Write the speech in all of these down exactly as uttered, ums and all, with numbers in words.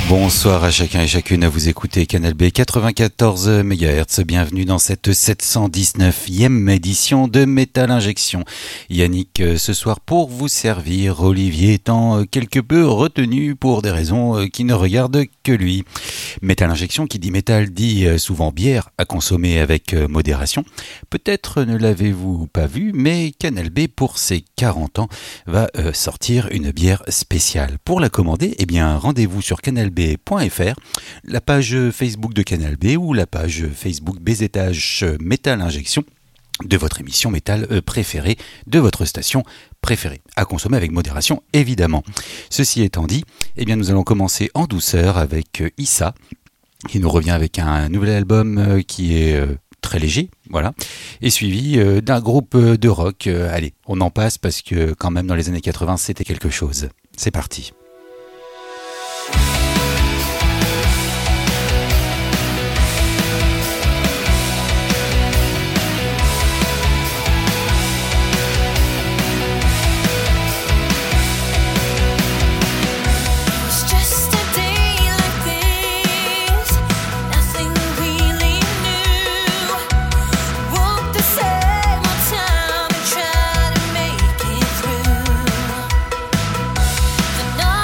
Bonsoir à chacun et chacune, à vous écouter Canal B quatre-vingt-quatorze mégahertz. Bienvenue dans cette sept cent dix-neuvième édition de Métal Injection. Yannick ce soir pour vous servir, Olivier étant quelque peu retenu pour des raisons qui ne regardent que lui. Métal Injection, qui dit métal, dit souvent bière à consommer avec modération. Peut-être ne l'avez-vous pas vu, mais Canal B, pour ses quarante ans, va sortir une bière spéciale. Pour la commander, eh bien, rendez-vous sur canal b point f r, la page Facebook de Canal B ou la page Facebook B Z H Métal Injection de votre émission métal préférée, de votre station préférée. À consommer avec modération, évidemment. Ceci étant dit, eh bien, nous allons commencer en douceur avec Issa, qui nous revient avec un nouvel album qui est très léger, voilà, et suivi d'un groupe de rock. Allez, on en passe parce que quand même dans les années quatre-vingts, c'était quelque chose. C'est parti. No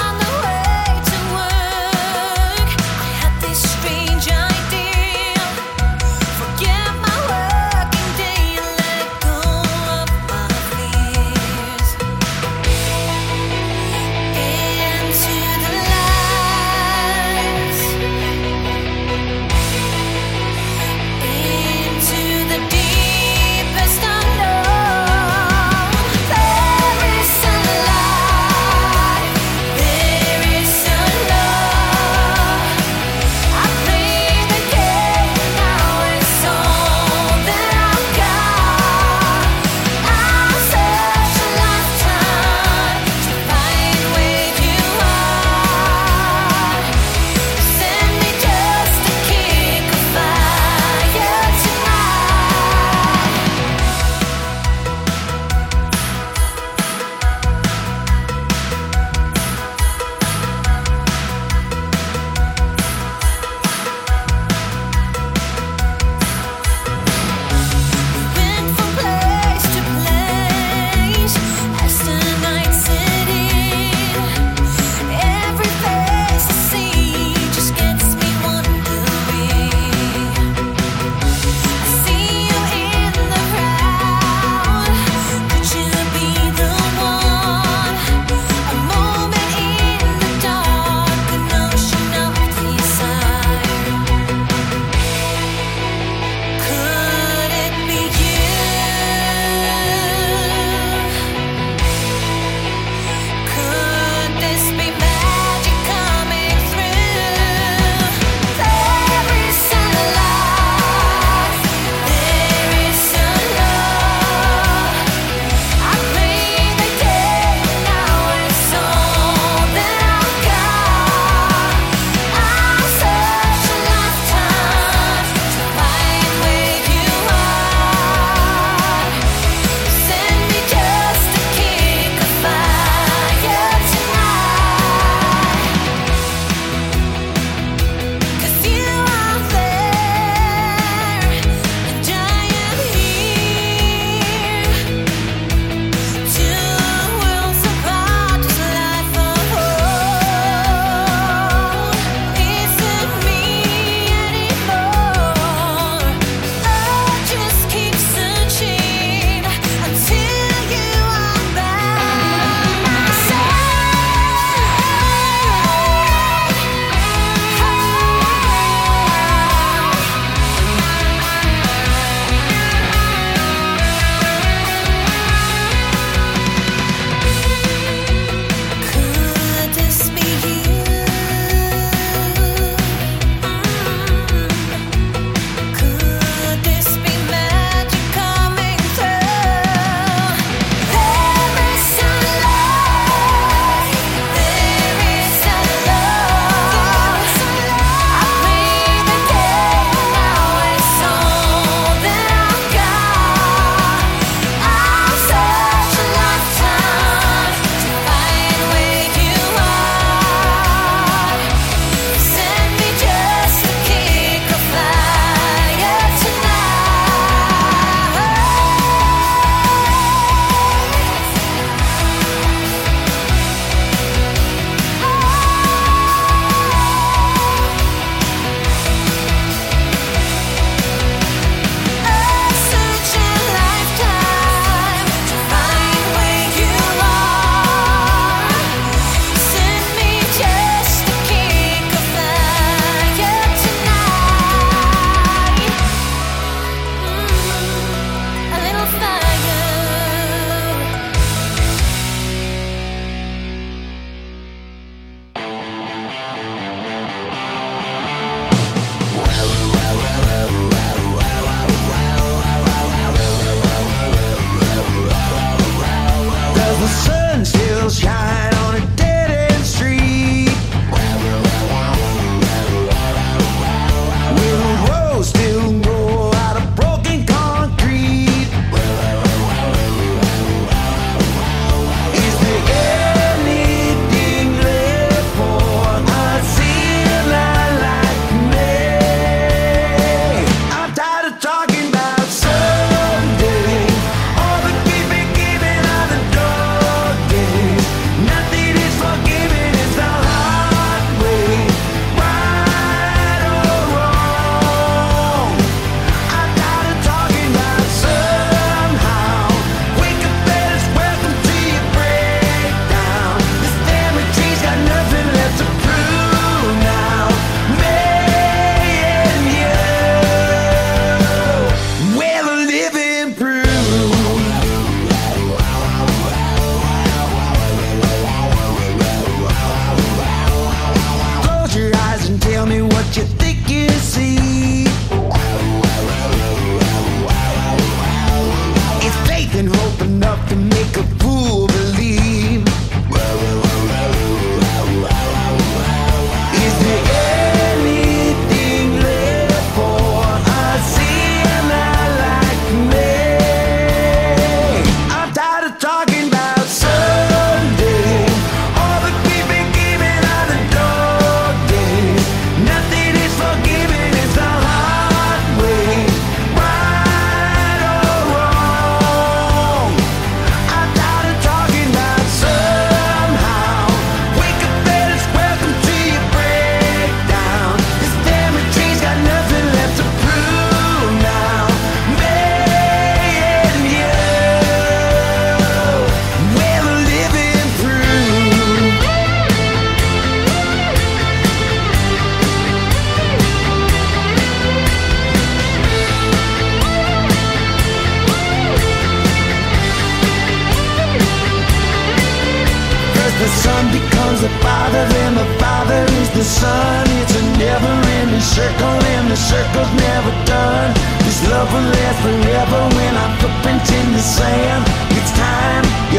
the son becomes a father, then the father is the son. It's a never-ending circle, and the circle's never done. This love will last forever when our footprints in the sand. It's time you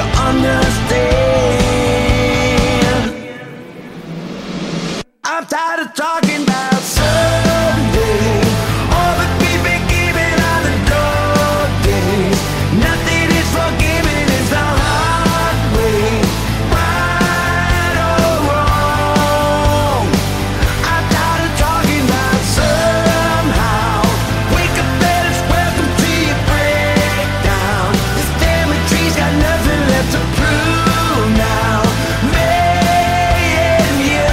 understand. I'm tired of talking about someday. All the people giving on the dog days. Nothing is forgiven, it's the hard way. Right or wrong. I'm tired of talking about somehow. Wake up and it's welcome to your breakdown. This damn tree's got nothing left to prove now. Me and you.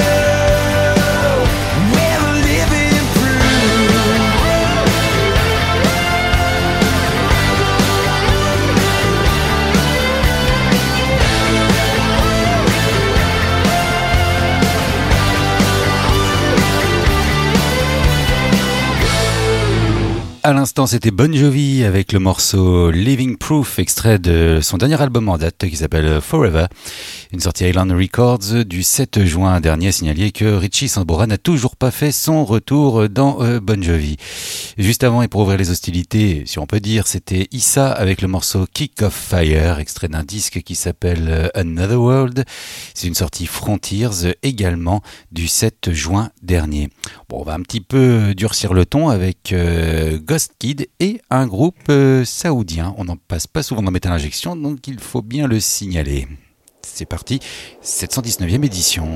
À l'instant, c'était Bon Jovi avec le morceau Living Proof, extrait de son dernier album en date qui s'appelle Forever. Une sortie Island Records du sept juin dernier, signalé que Richie Sambora n'a toujours pas fait son retour dans euh, Bon Jovi. Juste avant et pour ouvrir les hostilités, si on peut dire, c'était Issa avec le morceau Kick of Fire, extrait d'un disque qui s'appelle Another World. C'est une sortie Frontiers également du sept juin dernier. Bon, on va un petit peu durcir le ton avec euh, Ghost Kid et un groupe euh, saoudien. On n'en passe pas souvent dans Metal Injection, donc il faut bien le signaler. C'est parti, sept cent dix-neuvième édition.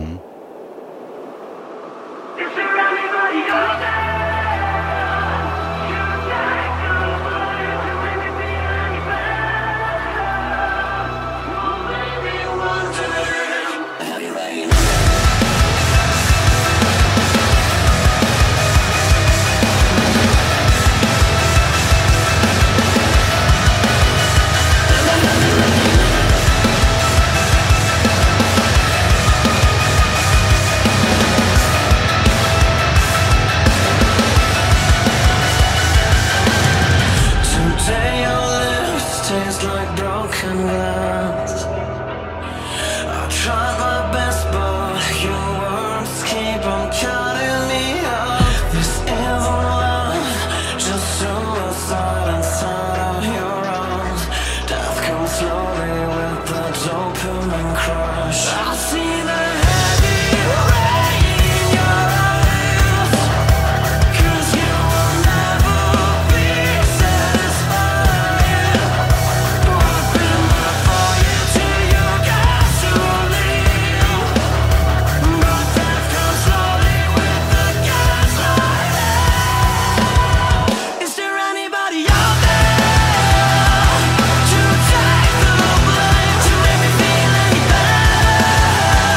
Take the blame to make me feel any better.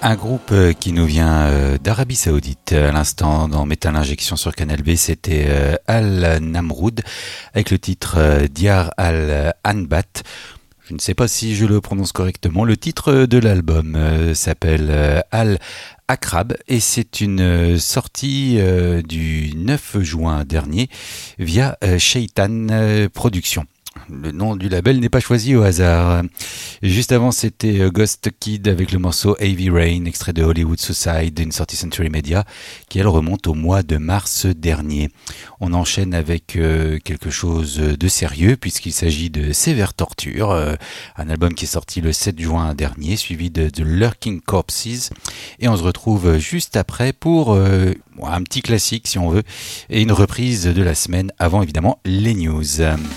Un groupe qui nous vient d'Arabie Saoudite. À l'instant, dans Metal Injection sur Canal B, c'était Al Namroud avec le titre Diyar Al-Anbat. Je ne sais pas si je le prononce correctement. Le titre de l'album s'appelle Al-Akrab et c'est une sortie du neuf juin dernier via Shaitan Productions. Le nom du label n'est pas choisi au hasard. Juste avant, c'était Ghost Kid avec le morceau Heavy Rain, extrait de Hollywood Suicide, une sortie Century Media, qui elle remonte au mois de mars dernier. On enchaîne avec euh, quelque chose de sérieux, puisqu'il s'agit de Sévère Torture, euh, un album qui est sorti le sept juin dernier, suivi de The Lurking Corpses. Et on se retrouve juste après pour euh, un petit classique, si on veut, et une reprise de la semaine, avant évidemment les news.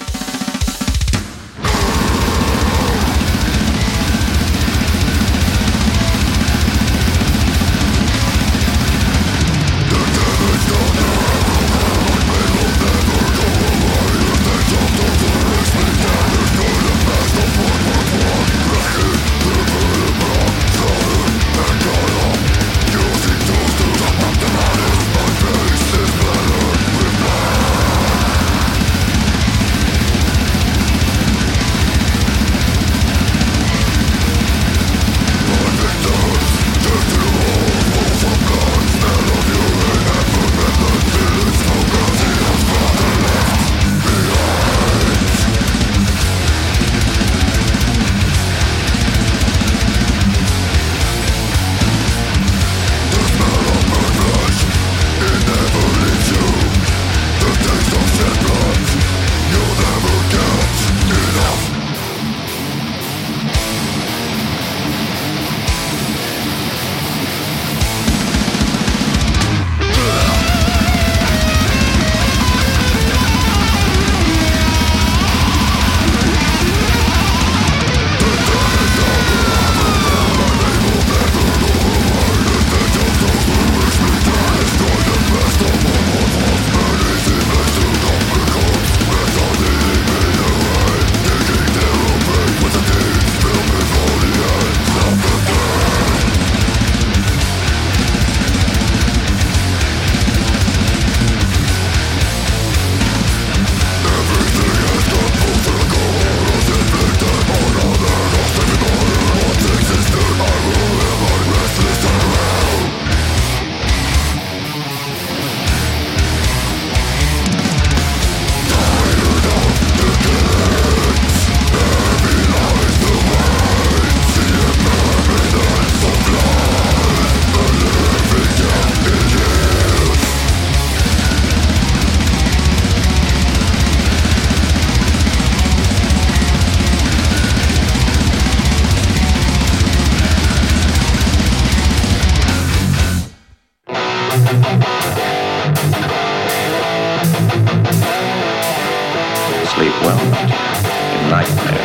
Sleep well, my dear. Your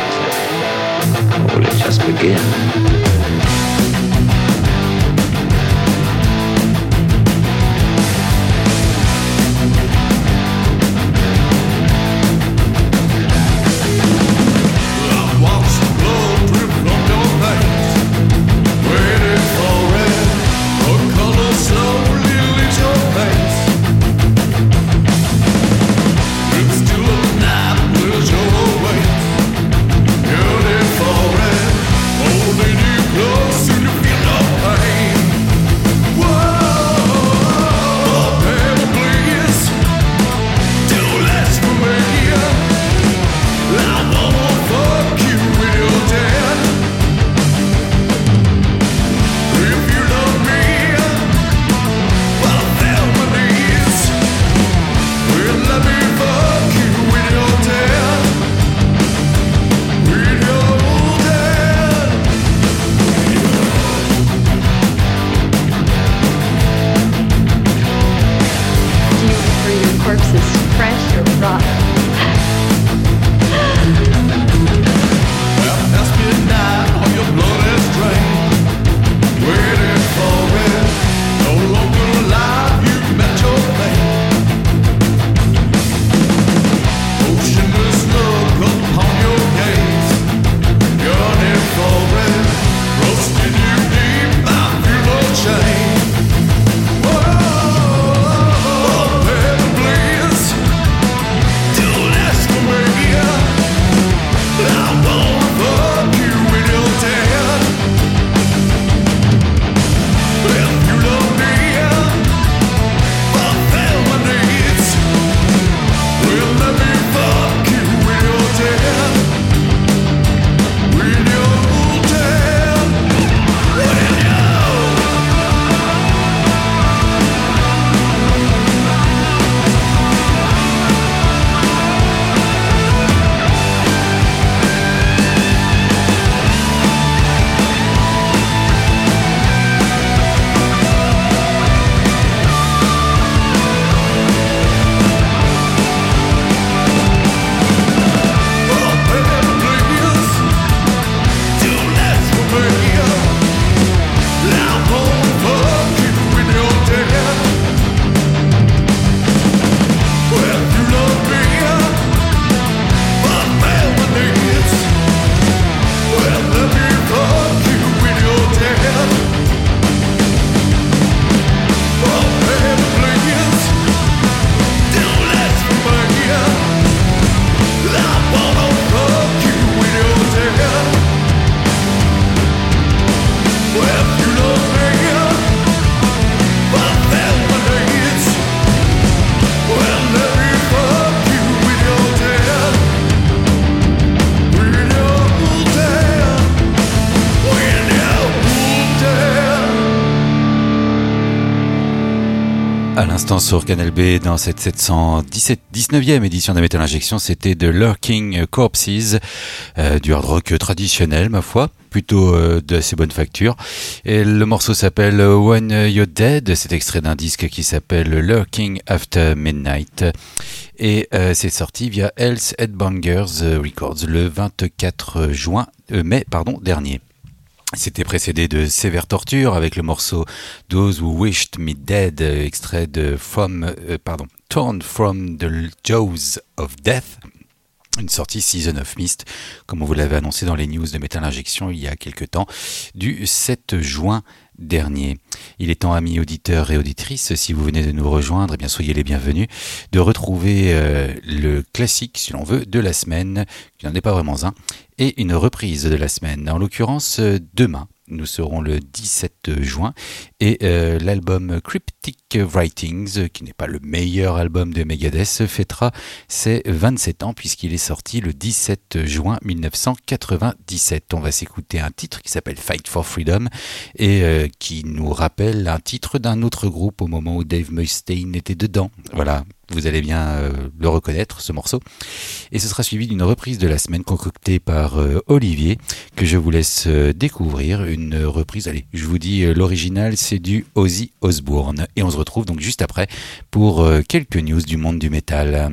nightmares have only just begun. Beautiful red, holding you. À l'instant sur Canal B, dans cette sept cent dix-neuvième édition de Metal Injection, c'était de Lurking Corpses, euh, du hard rock traditionnel, ma foi, plutôt euh, d'assez bonne facture. Et le morceau s'appelle When You're Dead, c'est extrait d'un disque qui s'appelle Lurking After Midnight. Et euh, c'est sorti via Hell's Headbangers Records le vingt-quatre juin, euh, mai pardon, dernier. C'était précédé de sévères tortures avec le morceau Those Who Wished Me Dead, extrait de From, euh, pardon, Torn From the Jaws of Death, une sortie Season of Mist, comme on vous l'avait annoncé dans les news de Metal Injection il y a quelques temps, du sept juin dernier. Il est temps, amis auditeurs et auditrices, si vous venez de nous rejoindre, eh bien soyez les bienvenus, de retrouver euh, le classique, si l'on veut, de la semaine, qui n'en est pas vraiment un, et une reprise de la semaine. En l'occurrence, euh, demain, nous serons le dix-sept juin, et euh, l'album Cryptic Writings, qui n'est pas le meilleur album de Megadeth, fêtera ses vingt-sept ans, puisqu'il est sorti le dix-sept juin mille neuf cent quatre-vingt-dix-sept. On va s'écouter un titre qui s'appelle Fight for Freedom, et euh, qui nous rappelle un titre d'un autre groupe au moment où Dave Mustaine était dedans. Voilà, vous allez bien euh, le reconnaître, ce morceau. Et ce sera suivi d'une reprise de la semaine concoctée par euh, Olivier, que je vous laisse euh, découvrir. Une reprise, allez, je vous dis, euh, l'original, c'est du Ozzy Osbourne. Et on se retrouve donc juste après pour euh, quelques news du monde du métal.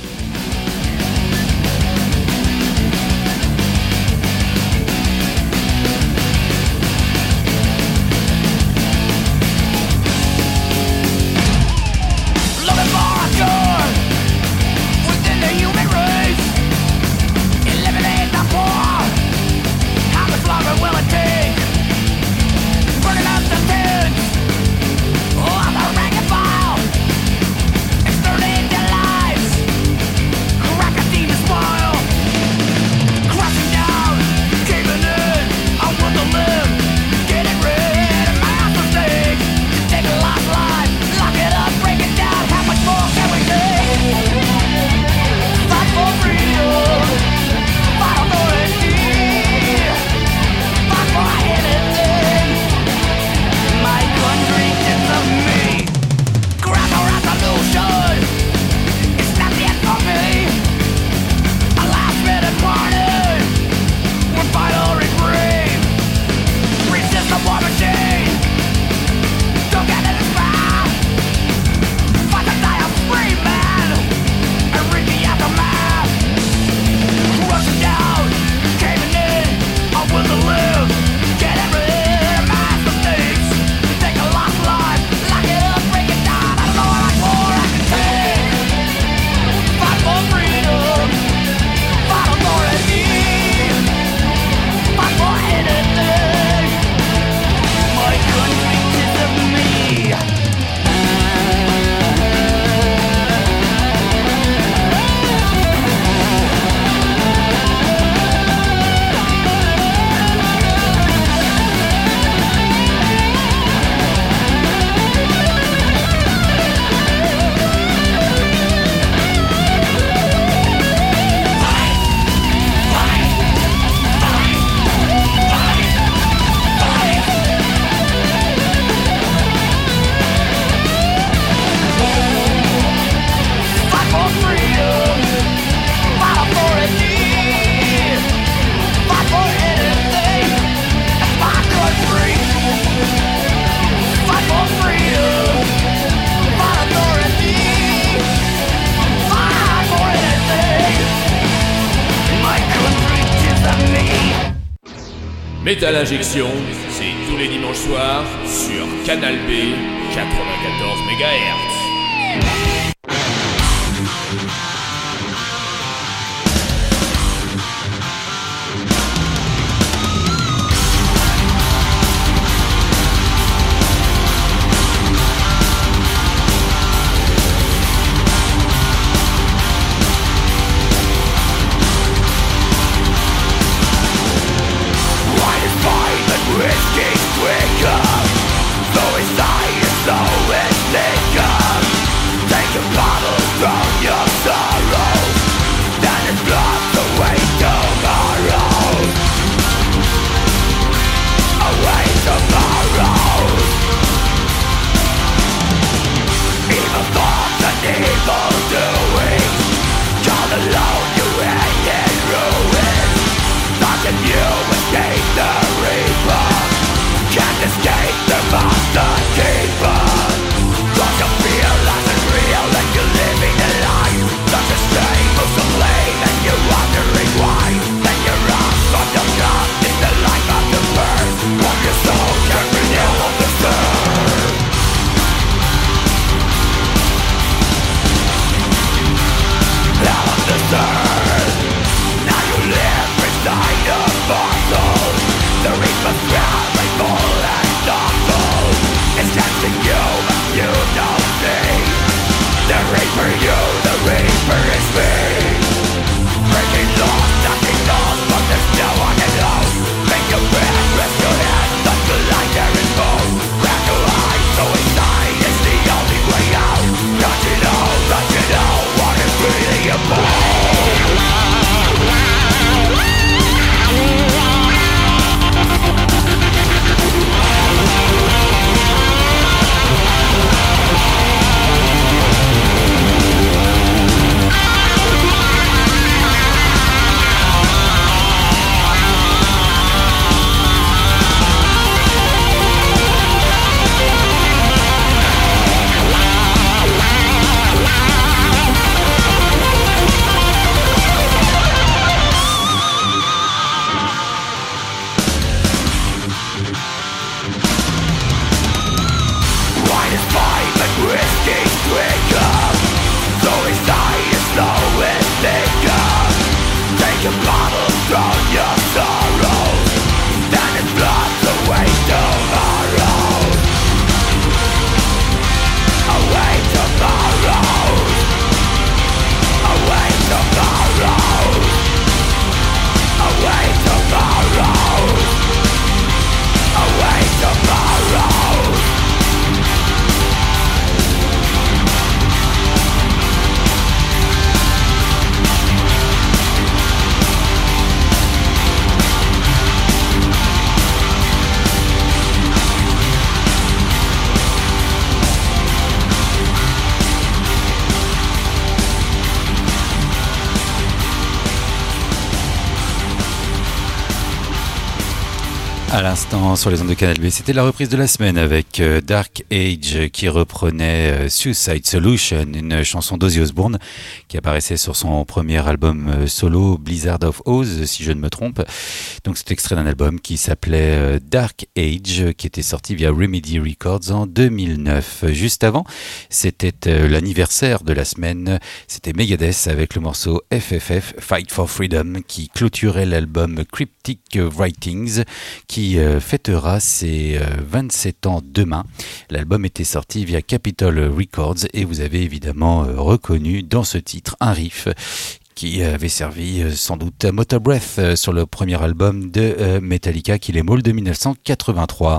Metal Injection, c'est tous les dimanches soirs sur Canal B quatre-vingt-quatorze mégahertz. Take a bottle from your soul. À l'instant, sur les ondes de Canal B, c'était la reprise de la semaine avec euh, Dark Age qui reprenait euh, Suicide Solution, une chanson d'Ozzy Osbourne qui apparaissait sur son premier album euh, solo Blizzard of Oz, si je ne me trompe. Donc c'est extrait d'un album qui s'appelait euh, Dark Age, qui était sorti via Remedy Records en deux mille neuf. Juste avant, c'était euh, l'anniversaire de la semaine, c'était Megadeth avec le morceau F F F, Fight for Freedom, qui clôturait l'album Cryptic Writings, qui euh, fêtera ses euh, vingt-sept ans demain. L'album était sorti via Capitol Records et vous avez évidemment euh, reconnu dans ce titre un riff qui avait servi euh, sans doute à Motor Breath euh, sur le premier album de euh, Metallica, Kill 'Em All de dix-neuf cent quatre-vingt-trois.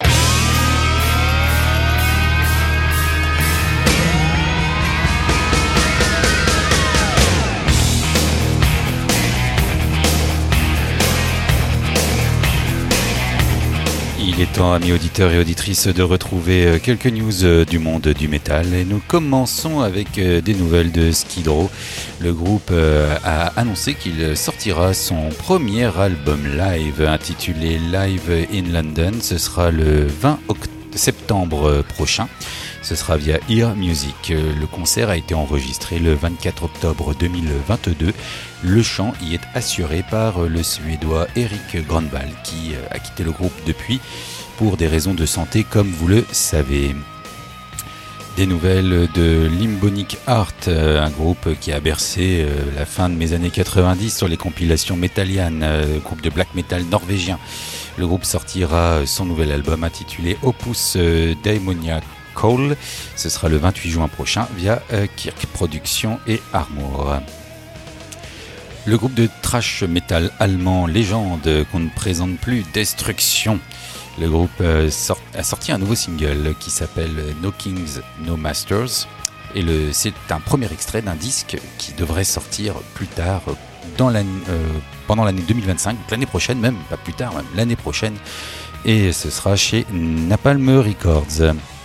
Il est temps, amis auditeurs et auditrices, de retrouver quelques news du monde du métal. Et nous commençons avec des nouvelles de Skid Row. Le groupe a annoncé qu'il sortira son premier album live intitulé Live in London. Ce sera le vingt septembre prochain. Ce sera via Ear Music. Le concert a été enregistré le vingt-quatre octobre deux mille vingt-deux. Le chant y est assuré par le Suédois Erik Grönvall, qui a quitté le groupe depuis pour des raisons de santé, comme vous le savez. Des nouvelles de Limbonic Art, un groupe qui a bercé la fin de mes années quatre-vingt-dix sur les compilations Metallian, groupe de black metal norvégien. Le groupe sortira son nouvel album intitulé Opus Daemonia Call. Ce sera le vingt-huit juin prochain via Kirk Productions et Armour. Le groupe de thrash metal allemand Légende, qu'on ne présente plus, Destruction. Le groupe euh, sort, a sorti un nouveau single qui s'appelle No Kings, No Masters. Et le, c'est un premier extrait d'un disque qui devrait sortir plus tard, dans l'année, euh, pendant l'année deux mille vingt-cinq, l'année prochaine même, pas plus tard, même l'année prochaine. Et ce sera chez Napalm Records.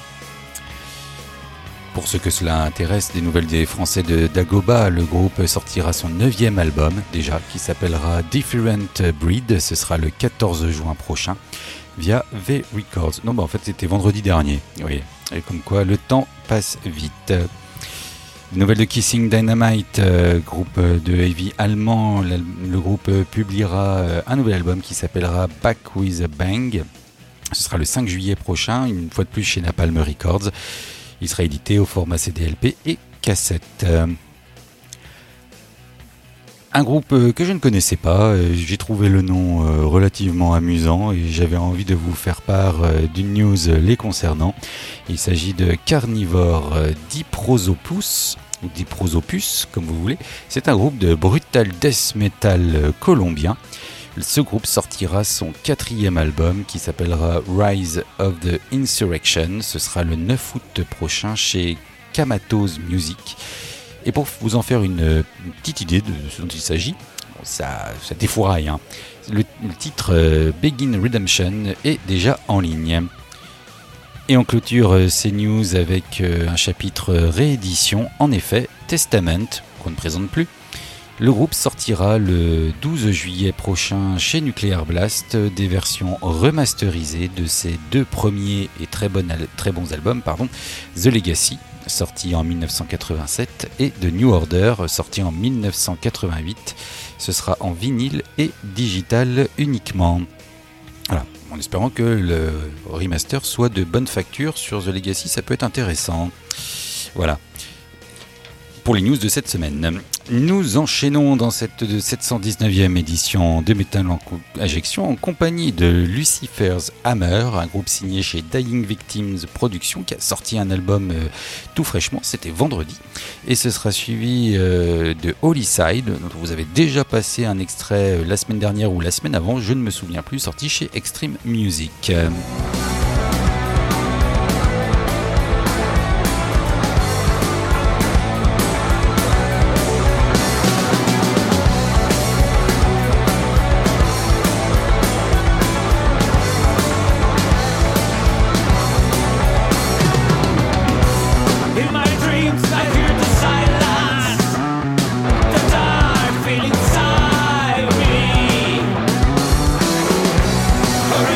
Pour ceux que cela intéresse, des nouvelles des Français de Dagoba, le groupe sortira son neuvième album déjà, qui s'appellera Different Breed. Ce sera le quatorze juin prochain via V Records. Non, bah en fait c'était vendredi dernier. Oui, et comme quoi le temps passe vite. Nouvelle de Kissing Dynamite, euh, groupe de heavy allemand. Le, le groupe publiera euh, un nouvel album qui s'appellera Back with a Bang. Ce sera le cinq juillet prochain, une fois de plus chez Napalm Records. Il sera édité au format C D L P et cassette. Un groupe que je ne connaissais pas, j'ai trouvé le nom relativement amusant et j'avais envie de vous faire part d'une news les concernant. Il s'agit de Carnivore Diprosopus, ou Diprosopus comme vous voulez. C'est un groupe de brutal death metal colombien. Ce groupe sortira son quatrième album qui s'appellera Rise of the Insurrection. Ce sera le neuf août prochain chez Kamatos Music. Et pour vous en faire une, une petite idée de ce dont il s'agit, bon, ça, ça défouraille, hein. Le, le titre euh, Begin Redemption est déjà en ligne. Et on clôture euh, ces news avec euh, un chapitre réédition. En effet, Testament, qu'on ne présente plus. Le groupe sortira le douze juillet prochain chez Nuclear Blast des versions remasterisées de ses deux premiers et très, bon al- très bons albums, pardon, The Legacy, sorti en dix-neuf cent quatre-vingt-sept, et The New Order, sorti en dix-neuf cent quatre-vingt-huit. Ce sera en vinyle et digital uniquement. Voilà, en espérant que le remaster soit de bonne facture sur The Legacy, ça peut être intéressant. Voilà. Pour les news de cette semaine. Nous enchaînons dans cette sept cent dix-neuvième édition de Metal Injection en compagnie de Lucifer's Hammer, un groupe signé chez Dying Victims Productions qui a sorti un album euh, tout fraîchement, c'était vendredi, et ce sera suivi euh, de Holy Side, dont vous avez déjà passé un extrait euh, la semaine dernière ou la semaine avant, je ne me souviens plus, sorti chez Extreme Music. Inside me, for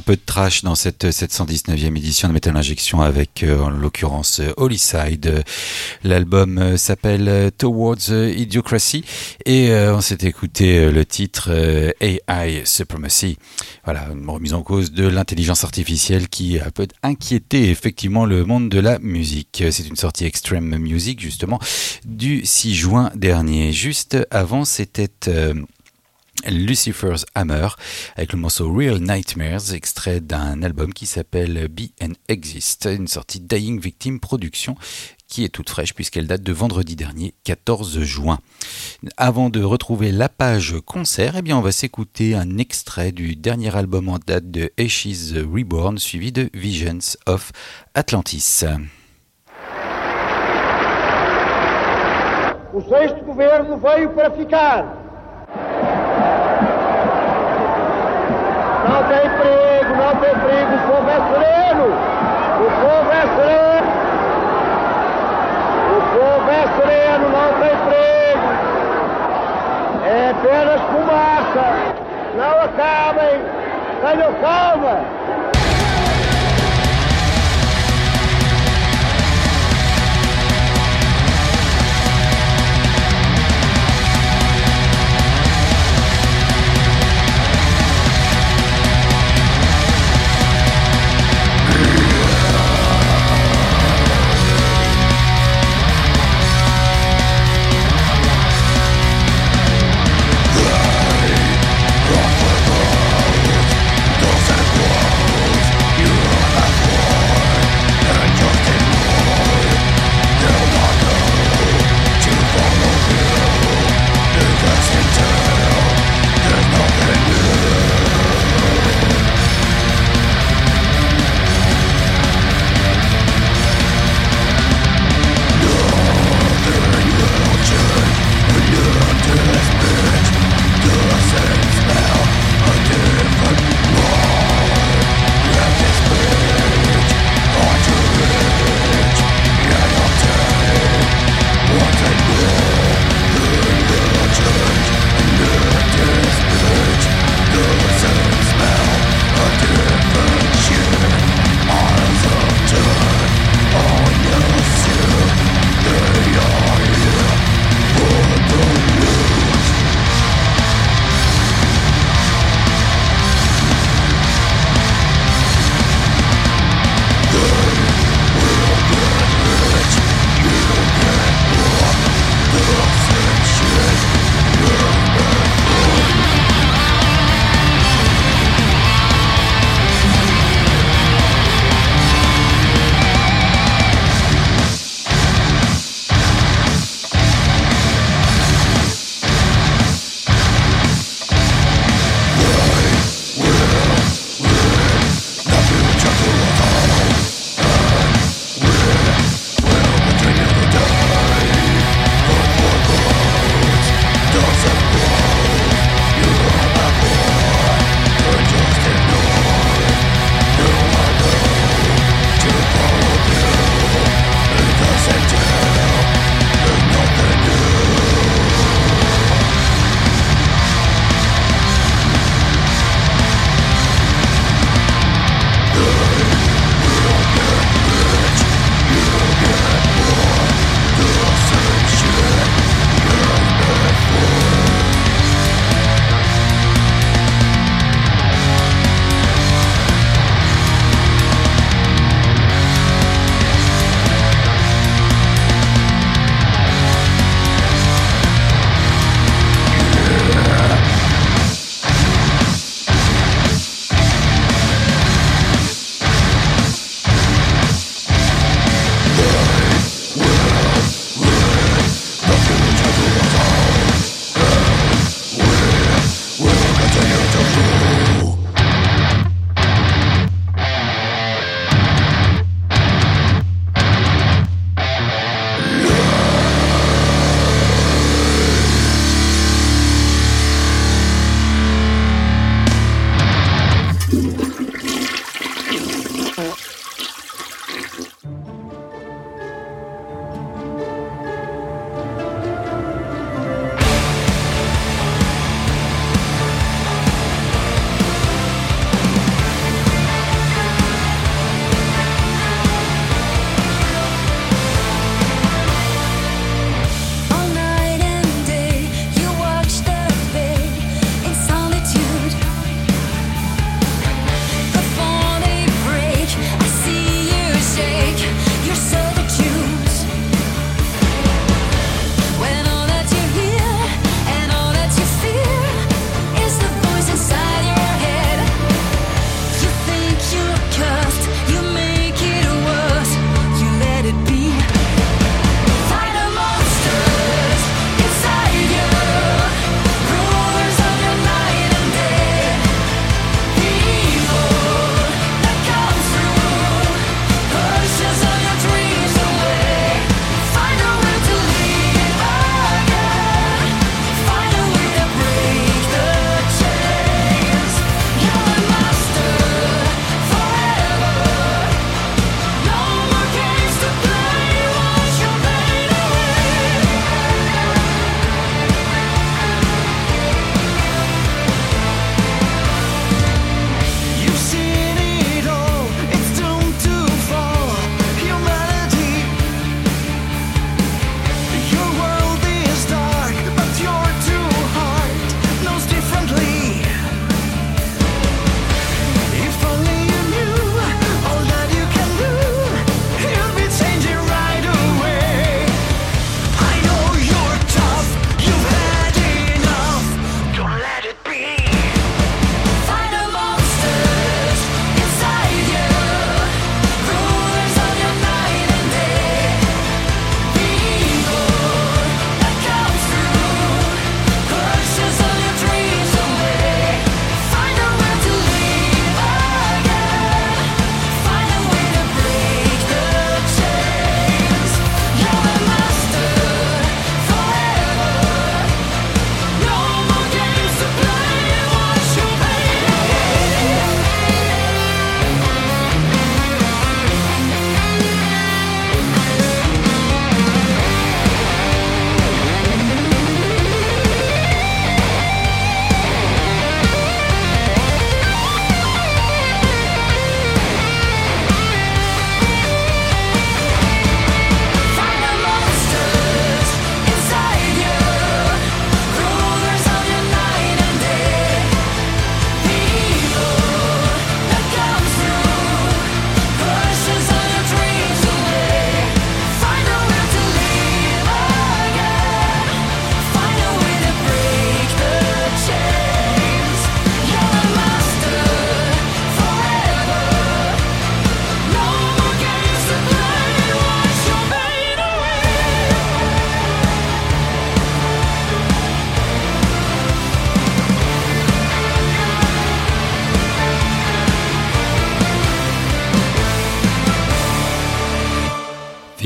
peu de trash dans cette sept cent dix-neuvième édition de Metal Injection avec, euh, en l'occurrence, euh, Holyside. L'album euh, s'appelle Towards Idiocracy et euh, on s'est écouté euh, le titre euh, A I Supremacy. Voilà, une remise en cause de l'intelligence artificielle qui a peut inquiété effectivement le monde de la musique. C'est une sortie Extreme Music justement du six juin dernier. Juste avant, c'était euh, Lucifer's Hammer avec le morceau Real Nightmares, extrait d'un album qui s'appelle Be and Exist, une sortie Dying Victim Production qui est toute fraîche puisqu'elle date de vendredi dernier, quatorze juin. Avant de retrouver la page concert, eh bien on va s'écouter un extrait du dernier album en date de Ashes Reborn suivi de Visions of Atlantis. O sexto governo veio para ficar. Não tem perigo, não tem perigo, o povo é sereno. O povo é sereno. O povo é sereno, não tem perigo. É apenas fumaça. Não acabem. Tenham calma. Don't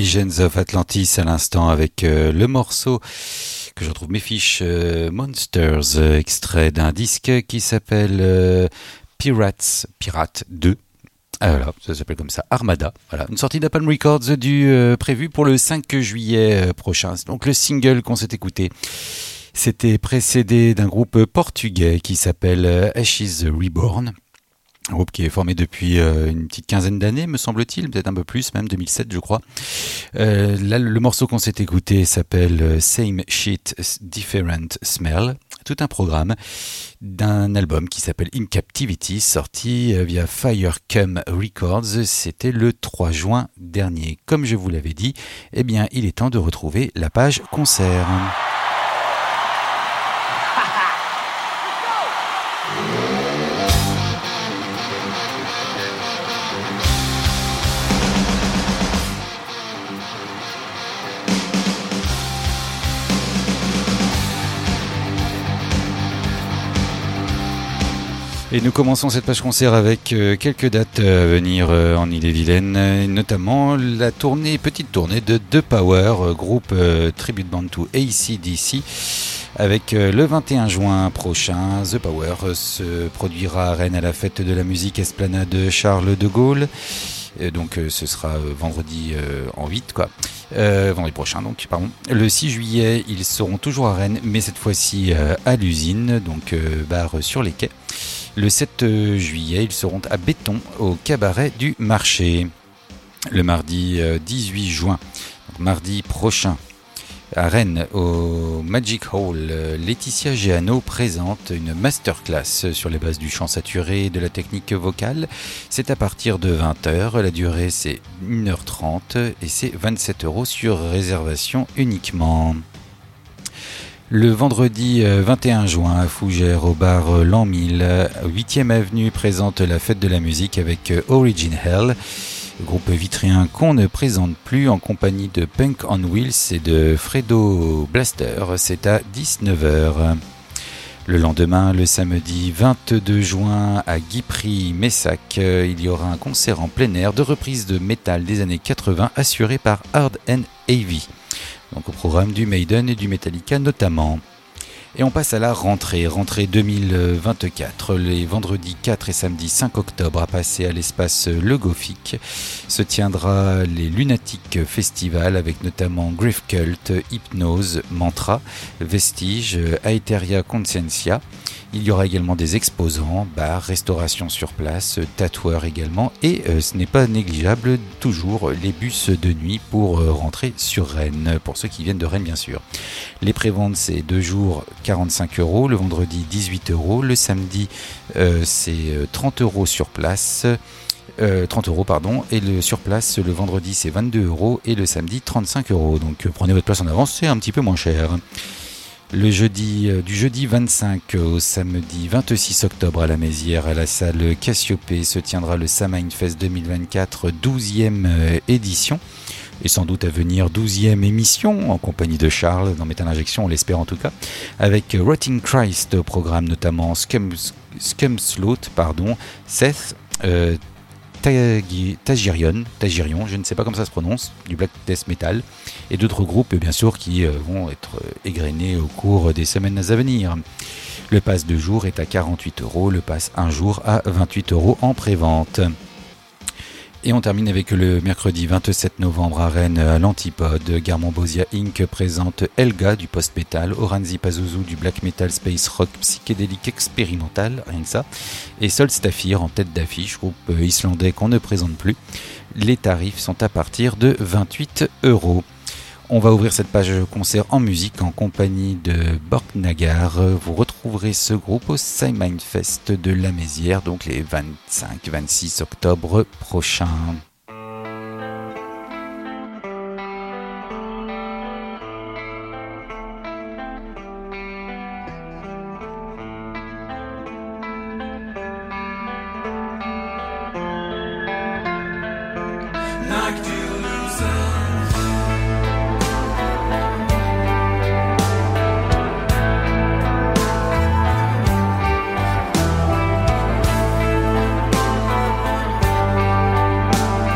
Visions of Atlantis à l'instant avec euh, le morceau que je retrouve mes fiches euh, Monsters, euh, extrait d'un disque qui s'appelle euh, Pirates, Pirates deux. Ah voilà, ça s'appelle comme ça, Armada. Voilà, une sortie d'Apple Records du euh, prévue pour le cinq juillet euh, prochain. C'est donc le single qu'on s'est écouté. C'était précédé d'un groupe portugais qui s'appelle euh, Ashes Reborn. Un groupe qui est formé depuis euh, une petite quinzaine d'années, me semble-t-il, peut-être un peu plus, même deux mille sept, je crois. Euh, là, le morceau qu'on s'est écouté s'appelle Same Shit, Different Smell. Tout un programme d'un album qui s'appelle In Captivity, sorti via Firecum Records. C'était le trois juin dernier. Comme je vous l'avais dit, eh bien, il est temps de retrouver la page concert. Et nous commençons cette page concert avec euh, quelques dates à venir euh, en Ille-et-Vilaine, euh, notamment la tournée, petite tournée de The Power, euh, groupe euh, tribute band to A C D C, avec euh, le vingt et un juin prochain. The Power euh, se produira à Rennes à la fête de la musique Esplanade Charles de Gaulle. Et donc euh, ce sera euh, vendredi euh, en huit quoi. Euh, vendredi prochain donc pardon. Le six juillet ils seront toujours à Rennes, mais cette fois-ci euh, à l'usine, donc euh, bar sur les quais. Le sept juillet, ils seront à Béton, au cabaret du marché. Le mardi dix-huit juin, donc mardi prochain, à Rennes, au Magic Hall, Laetitia Géano présente une masterclass sur les bases du chant saturé et de la technique vocale. C'est à partir de vingt heures, la durée c'est une heure trente et c'est vingt-sept euros sur réservation uniquement. Le vendredi vingt et un juin à Fougères, au bar L'An mille, huitième avenue présente la fête de la musique avec Origin Hell, groupe vitrien qu'on ne présente plus, en compagnie de Punk on Wheels et de Fredo Blaster. C'est à dix-neuf heures. Le lendemain, le samedi vingt-deux juin, à Guipry-Messac, il y aura un concert en plein air de reprise de métal des années quatre-vingts assuré par Hard and Heavy. Donc au programme du Maiden et du Metallica notamment. Et on passe à la rentrée, rentrée deux mille vingt-quatre, les vendredis quatre et samedi cinq octobre, à passer à l'espace Le Gothique, se tiendra les Lunatic Festival avec notamment Grief Cult, Hypnose, Mantra, Vestige, Aetheria Conscientia. Il y aura également des exposants, bars, restauration sur place, tatoueurs également, et euh, ce n'est pas négligeable, toujours les bus de nuit pour euh, rentrer sur Rennes, pour ceux qui viennent de Rennes bien sûr. Les préventes c'est deux jours quarante-cinq euros, le vendredi dix-huit euros, le samedi euh, c'est trente euros sur place, euh, trente euros pardon, et le sur place le vendredi c'est vingt-deux euros et le samedi trente-cinq euros, donc euh, prenez votre place en avance, c'est un petit peu moins cher. Le jeudi, euh, du jeudi vingt-cinq au samedi vingt-six octobre à la Mézières, à la salle Cassiopée, se tiendra le Samhain Fest deux mille vingt-quatre, douzième euh, édition. Et sans doute à venir douzième émission, en compagnie de Charles, dans Metal Injection, on l'espère en tout cas, avec Rotting Christ au programme, notamment Scum, Scumslot, pardon, Seth, euh, Tagirion, Tagirion, je ne sais pas comment ça se prononce, du Black Death Metal, et d'autres groupes bien sûr qui euh, vont être égrenés au cours des semaines à venir. Le pass de jour est à quarante-huit euros, le pass un jour à vingt-huit euros en pré-vente. Et on termine avec le mercredi vingt-sept novembre à Rennes, à l'Antipode. Garmonbosia Incorporated présente Elga du post-metal, Oranzi Pazuzu du black metal space rock psychédélique expérimental, rien que ça, et Solstafir en tête d'affiche, groupe islandais qu'on ne présente plus. Les tarifs sont à partir de vingt-huit euros. On va ouvrir cette page concert en musique en compagnie de Borknagar. Vous retrouverez ce groupe au Samhain Fest de la Mézières, donc les vingt-cinq vingt-six octobre prochains. Thank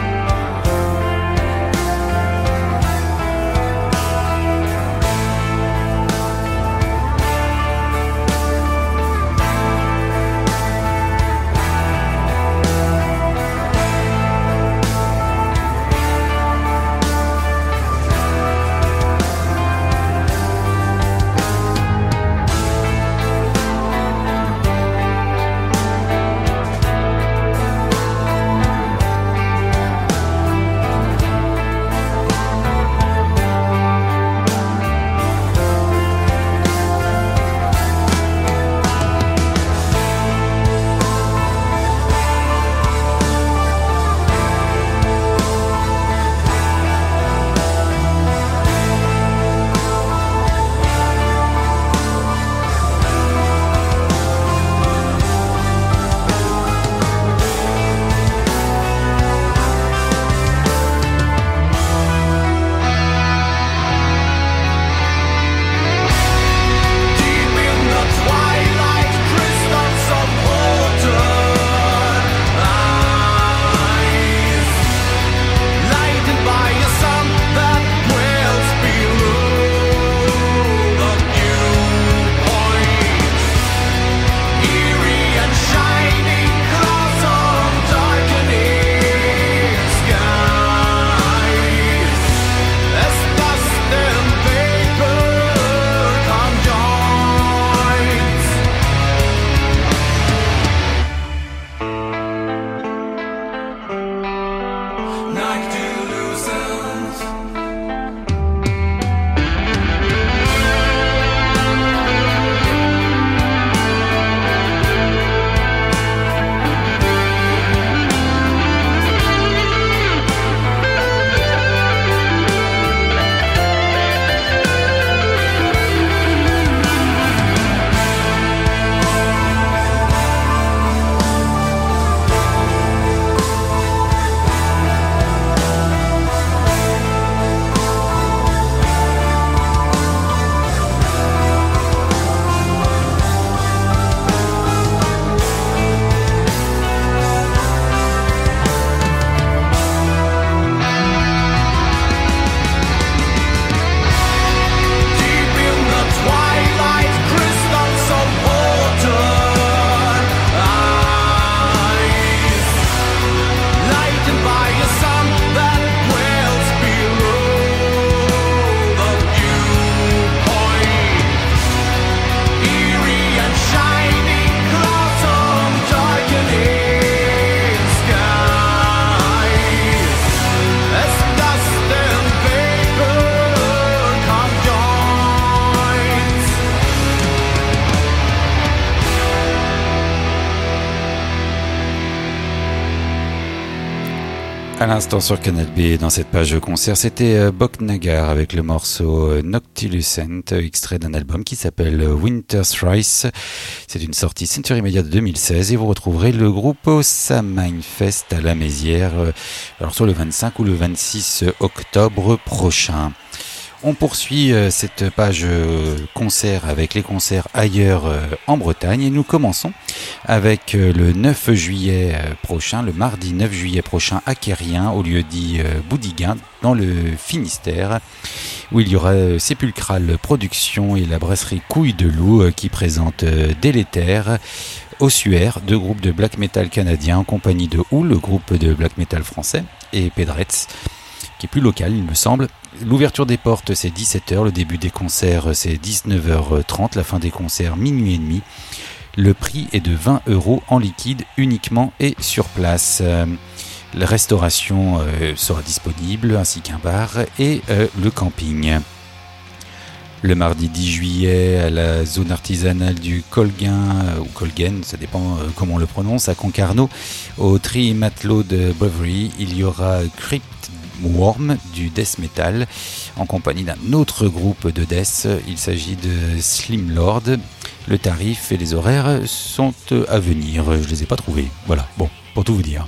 À l'instant sur Canal B, dans cette page de concert, c'était Bok Nagar avec le morceau Noctilucent, extrait d'un album qui s'appelle Winter Thrice. C'est une sortie Century Media de deux mille seize et vous retrouverez le groupe au Samhainfest à la Mézières, alors soit le vingt-cinq ou le vingt-six octobre prochain. On poursuit euh, cette page euh, concert avec les concerts ailleurs euh, en Bretagne et nous commençons avec euh, le neuf juillet euh, prochain, le mardi neuf juillet prochain à Quérien, au lieu dit euh, Boudiguin, dans le Finistère, où il y aura euh, Sépulcral Productions et la brasserie Couille de Loup euh, qui présente euh, Délétère, Ossuaire, deux groupes de black metal canadiens en compagnie de Houle, le groupe de black metal français, et Pedretz, qui est plus local il me semble. L'ouverture des portes c'est dix-sept heures, le début des concerts c'est dix-neuf heures trente, la fin des concerts minuit et demi. Le prix est de vingt euros en liquide uniquement et sur place. Euh, la restauration euh, sera disponible ainsi qu'un bar et euh, le camping. Le mardi dix juillet à la zone artisanale du Colguin euh, ou Colgen, ça dépend euh, comment on le prononce, à Concarneau, au Tri Matelot de Bovary, il y aura Crypt Worm du death metal en compagnie d'un autre groupe de death. Il s'agit de Slim Lord. Le tarif et les horaires sont à venir. Je les ai pas trouvés. Voilà. Bon, pour tout vous dire.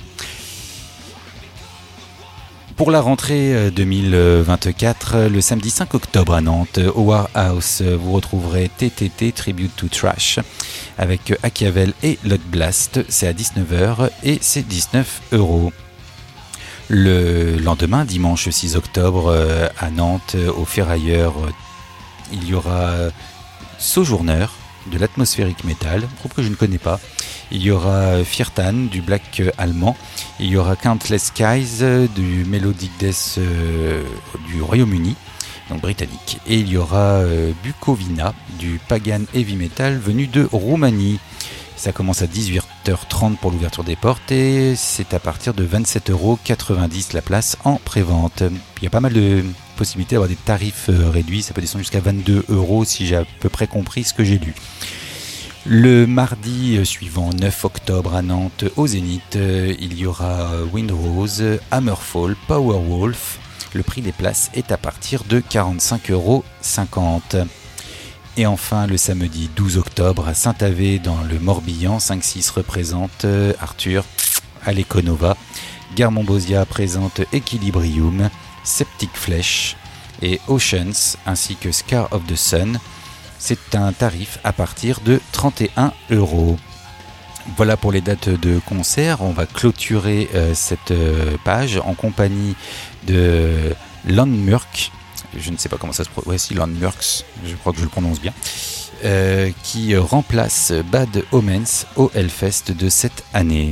Pour la rentrée deux mille vingt-quatre, le samedi cinq octobre à Nantes, au Warhouse, vous retrouverez T T T Tribute to Trash avec Achiavel et Lot Blast. C'est à dix-neuf heures et c'est dix-neuf euros. Le lendemain, dimanche six octobre, euh, à Nantes, au Ferrailleur, euh, il y aura Sojourner de l'atmosphérique metal, groupe que je ne connais pas. Il y aura Fiertan du black euh, allemand. Il y aura Countless Skies euh, du melodic death euh, du Royaume-Uni, donc britannique. Et il y aura euh, Bukovina du pagan heavy metal venu de Roumanie. Ça commence à dix-huit heures trente pour l'ouverture des portes et c'est à partir de vingt-sept euros quatre-vingt-dix la place en pré-vente. Il y a pas mal de possibilités d'avoir des tarifs réduits, ça peut descendre jusqu'à vingt-deux euros si j'ai à peu près compris ce que j'ai lu. Le mardi suivant, neuf octobre à Nantes, au Zénith, il y aura Windrose, Hammerfall, Powerwolf. Le prix des places est à partir de quarante-cinq euros cinquante. Et enfin, le samedi douze octobre, à Saint-Avé, dans le Morbihan, cinq six représente euh, Arthur, Aleconova. Garmont-Bosia présente Equilibrium, Septic Flesh et Oceans, ainsi que Scar of the Sun. C'est un tarif à partir de trente et un euros. Voilà pour les dates de concert. On va clôturer euh, cette euh, page en compagnie de Landmurk. Je ne sais pas comment ça se prononce. Ouais, si, Landmurks, je crois que je le prononce bien. Euh, qui remplace Bad Omens au Hellfest de cette année.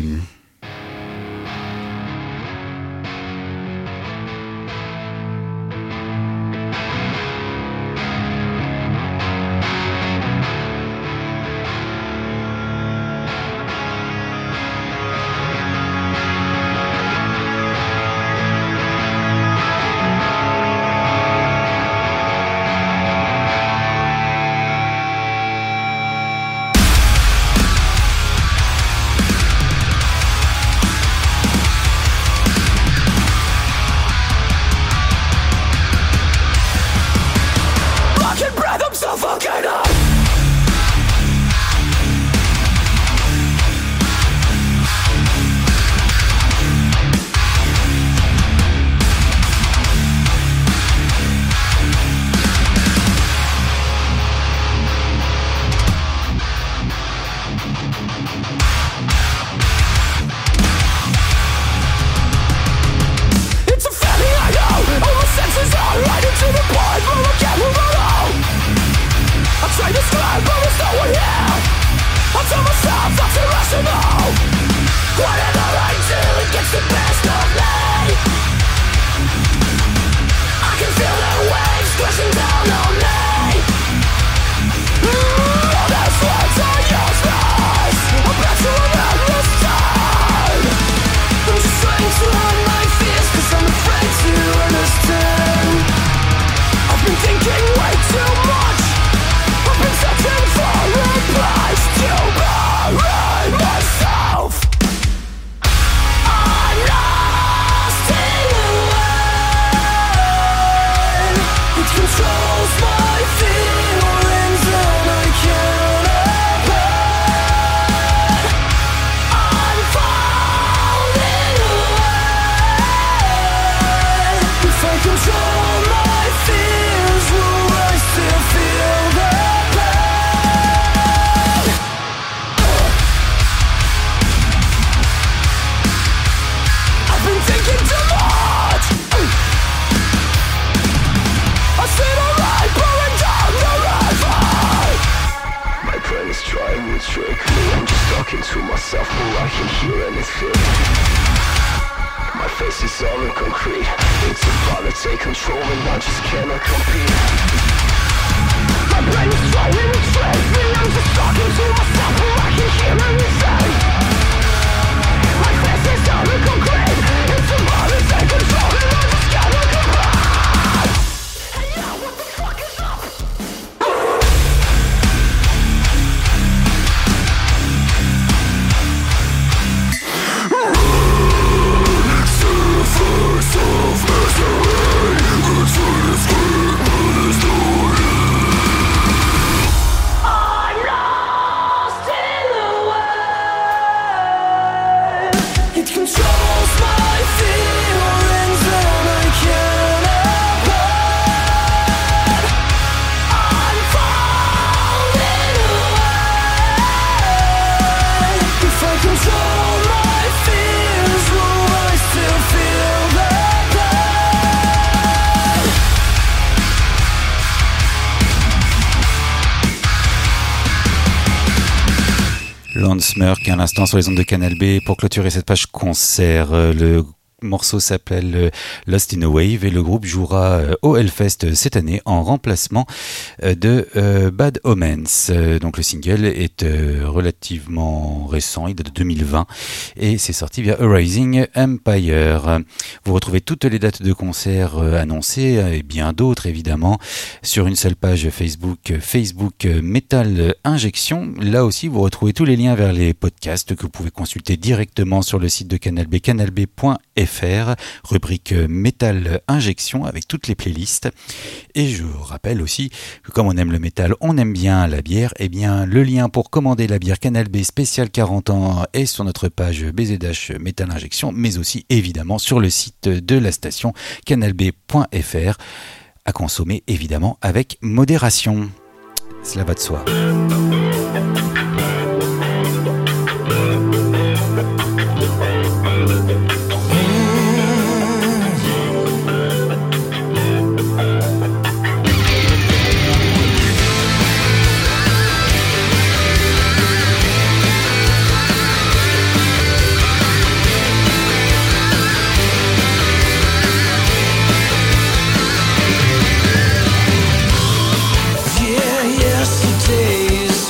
I'm not trick me. I'm just talking to myself, all I can hear anything. My face is all in concrete. It's about to take control and I just cannot compete. My brain is trying to trick me. I'm just talking to myself, all I can hear anything. My face is all in concrete. It's about to take control and I just cannot compete. Hey yo, what the fuck is up? Lance Merck à l'instant sur les ondes de Canal B pour clôturer cette page concert. Le morceau s'appelle Lost in a Wave et le groupe jouera au Hellfest cette année en remplacement de euh, Bad Omens. Donc le single est euh, relativement récent, il date de deux mille vingt et c'est sorti via A Rising Empire. Vous retrouvez toutes les dates de concert annoncées et bien d'autres évidemment sur une seule page Facebook, Facebook Metal Injection. Là aussi vous retrouvez tous les liens vers les podcasts que vous pouvez consulter directement sur le site de Canal B, canal b point f r, rubrique Metal Injection avec toutes les playlists. Et je rappelle aussi que comme on aime le métal, on aime bien la bière, et bien le lien pour commander la bière Canal B spéciale quarante ans est sur notre page B Z H Metal Injection, mais aussi évidemment sur le site de la station canal b point f r, à consommer évidemment avec modération. Cela va de soi. Yeah, yesterday is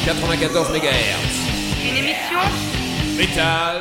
quatre-vingt-quatorze mégahertz. Une émission Métal.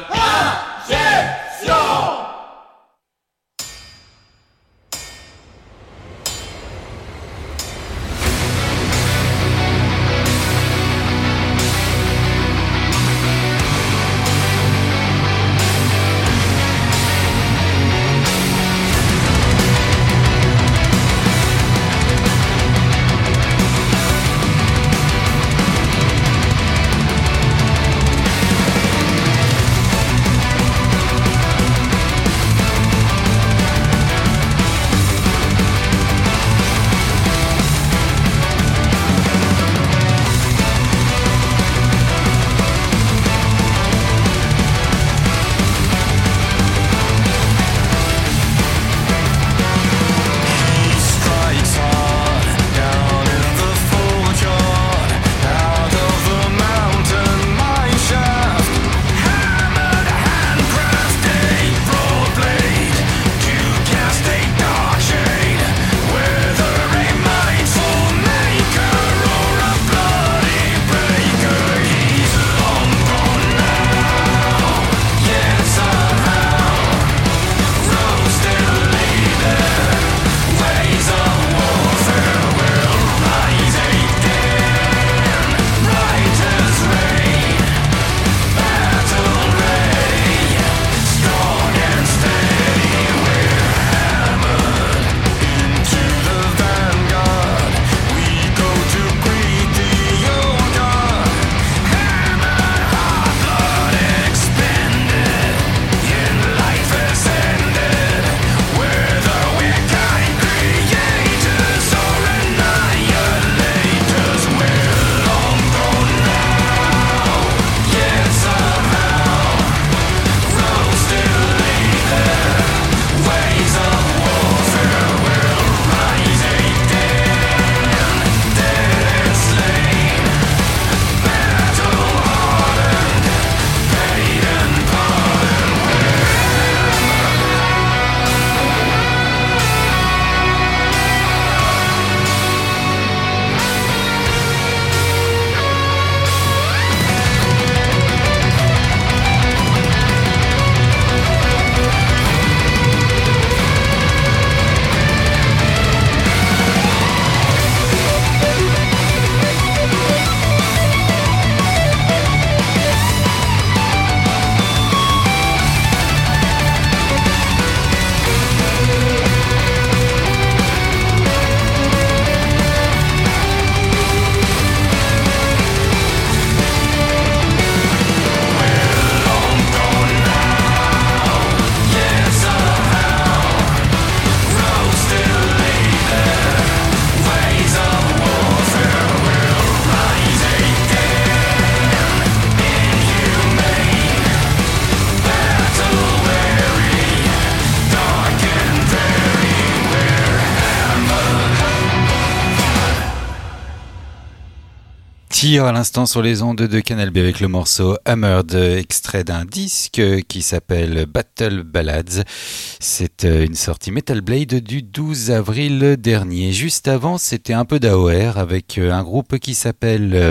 Tire à l'instant sur les ondes de Canal B avec le morceau Hammered, extrait d'un disque qui s'appelle Battle Ballads. C'est une sortie Metal Blade du douze avril dernier. Juste avant, c'était un peu d'A O R avec un groupe qui s'appelle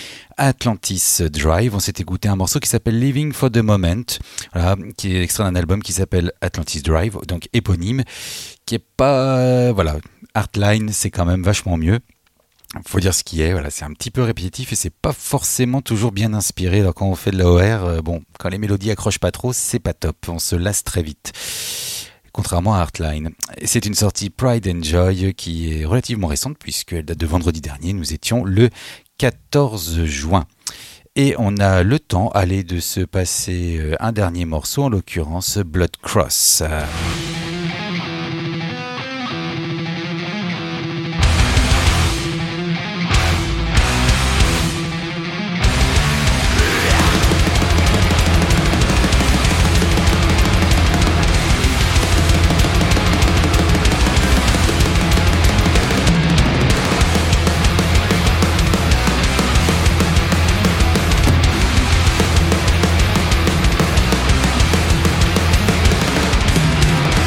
Atlantis Drive. On s'est écouté un morceau qui s'appelle Living for the Moment, voilà, qui est extrait d'un album qui s'appelle Atlantis Drive, donc éponyme, qui est pas, voilà, Heartline, c'est quand même vachement mieux. Faut dire ce qui est, voilà, c'est un petit peu répétitif et c'est pas forcément toujours bien inspiré. Alors quand on fait de l'A O R, euh, bon, quand les mélodies accrochent pas trop, c'est pas top, on se lasse très vite. Contrairement à Heartline. C'est une sortie Pride and Joy qui est relativement récente puisqu'elle date de vendredi dernier. Nous étions le quatorze juin. Et on a le temps, allez, de se passer un dernier morceau, en l'occurrence Blood Cross. We'll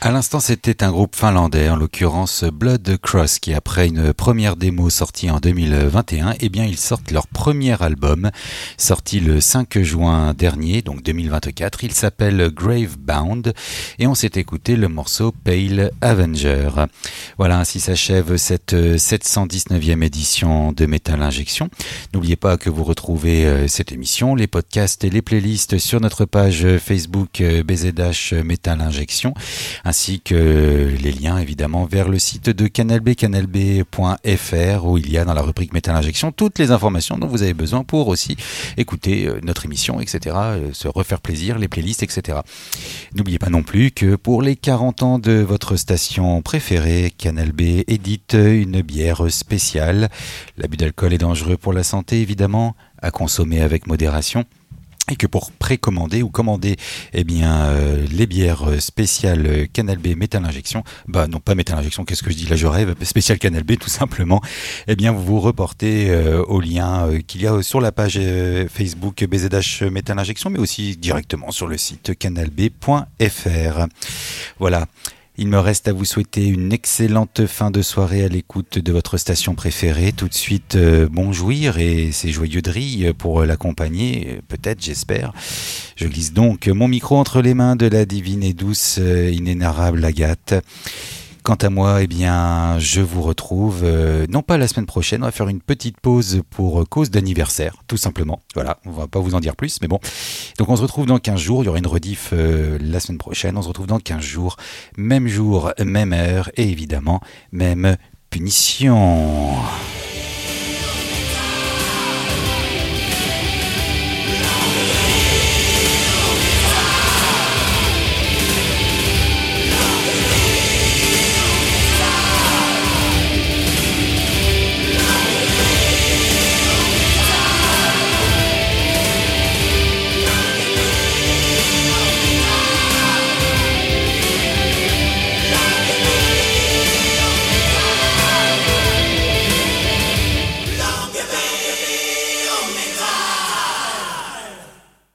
À l'instant, c'était un groupe finlandais, en l'occurrence Blood Cross, qui après une première démo sortie en deux mille vingt et un, eh bien ils sortent leur premier album, sorti le cinq juin dernier, donc deux mille vingt-quatre. Il s'appelle Gravebound et on s'est écouté le morceau Pale Avenger. Voilà, ainsi s'achève cette sept cent dix-neuvième édition de Metal Injection. N'oubliez pas que vous retrouvez cette émission, les podcasts et les playlists sur notre page Facebook B Z H Metal Injection, ainsi que les liens évidemment vers le site de Canal B, canal b point f r, où il y a dans la rubrique Metal Injection toutes les informations dont vous avez besoin pour aussi écouter notre émission, et cetera, se refaire plaisir, les playlists, et cetera. N'oubliez pas non plus que pour les quarante ans de votre station préférée, Canal B édite une bière spéciale. L'abus d'alcool est dangereux pour la santé, évidemment, à consommer avec modération. Et que pour précommander ou commander eh bien, euh, les bières spéciales Canal B Metal Injection, bah non pas Metal Injection, qu'est-ce que je dis là, je rêve, spécial Canal B tout simplement, eh bien vous vous reportez euh, au lien euh, qu'il y a sur la page euh, Facebook B Z H Metal Injection, mais aussi directement sur le site canal b point f r. Voilà. Il me reste à vous souhaiter une excellente fin de soirée à l'écoute de votre station préférée. Tout de suite, euh, bon jouir et ces joyeux drilles pour l'accompagner, peut-être, j'espère. Je glisse donc mon micro entre les mains de la divine et douce, euh, inénarrable Agathe. Quant à moi, eh bien, je vous retrouve, euh, non pas la semaine prochaine, on va faire une petite pause pour cause d'anniversaire, tout simplement. Voilà, on va pas vous en dire plus, mais bon. Donc on se retrouve dans quinze jours, il y aura une rediff euh, la semaine prochaine, on se retrouve dans quinze jours, même jour, même heure, et évidemment, même punition.